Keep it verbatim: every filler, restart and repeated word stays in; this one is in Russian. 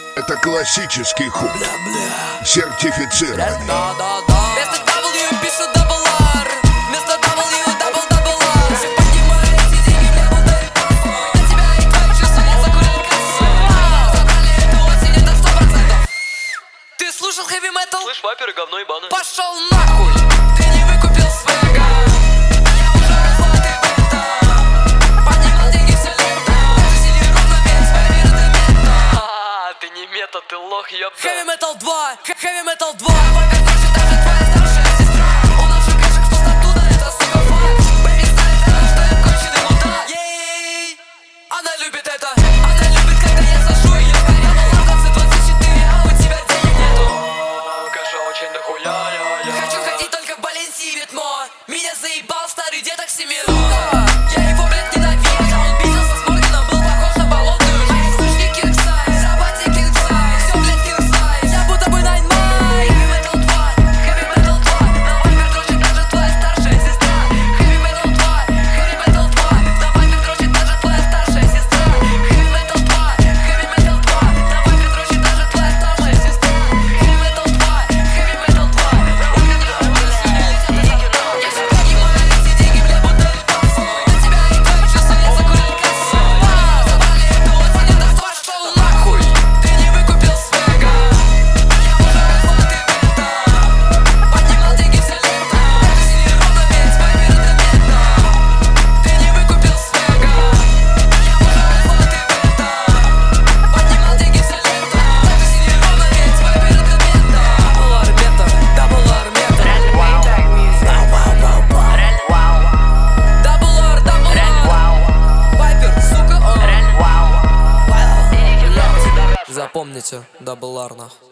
Это классический хук, сертифицированный. Да, да, да. Вместо W пишут double R. Вместо W double double R. Все поднимайте деньги, мне будто похуй. На тебя и твои чувства, я закурил косу. Забрали эту осень, это сто процентов. Ты слушал heavy metal? Слышь, вайперы, говно ебаное. Пошел нахуй. Ты не выкупил свега. Я уже охваты бета. Поднимал деньги все лето. Сиди ровно весь, поверь, это мета. А, ты не мета, ты лох, ёпта. Heavy metal два, heavy metal два. Вайпер круче, даже твоя старшая сестра. У нас же кэшек в пустоту, да это сука факт. Бэйби знает она, что я конченый мудак. Ей, она любит это. Она любит, когда я сажу ее в коряву. Лавдовцы двадцать четыре, а у тебя денег нету. Кэша очень дохуя, я, я. Хочу ходить только в Баленси, Ветмо. Меня заебал старый дед Оксимирон. Я его, блядь, ненавижу. Он бизился с Морганом, был похож на болотную жизнь. Мои слушки кингсайз, работе кингсайз. Все, блядь, кингсайз. Я будто бы Nine Mile. Heavy Metal два, Heavy Metal два. На вайпер дрочит даже твоя старшая сестра. Heavy Metal два, Heavy Metal два. На вайпер дрочит даже твоя старшая сестра. Heavy Metal два, Heavy Metal два. На вайпер дрочит даже твоя старшая сестра. Heavy Metal два, Heavy Metal два. На вайпер дрочит даже твоя старшая сестра. Я же поднимаю эти деньги, мне будто похуй. На тебя и твои чувства, я закурил косу. Забрали эту осень, это пошел нахуй. Ты не выкупил свега. Я уже охваты бета. Поднимал деньги все лето. Сиди ровно весь, вайпер, это мета. Ты не выкупил свега. Я уже охваты бета. Поднимал деньги все лето. Сиди ровно весь, вайпер, это мета. Double R мета, double R мета. Double R, double R. Вайпер, сука, он. Запомните, double R нахуй.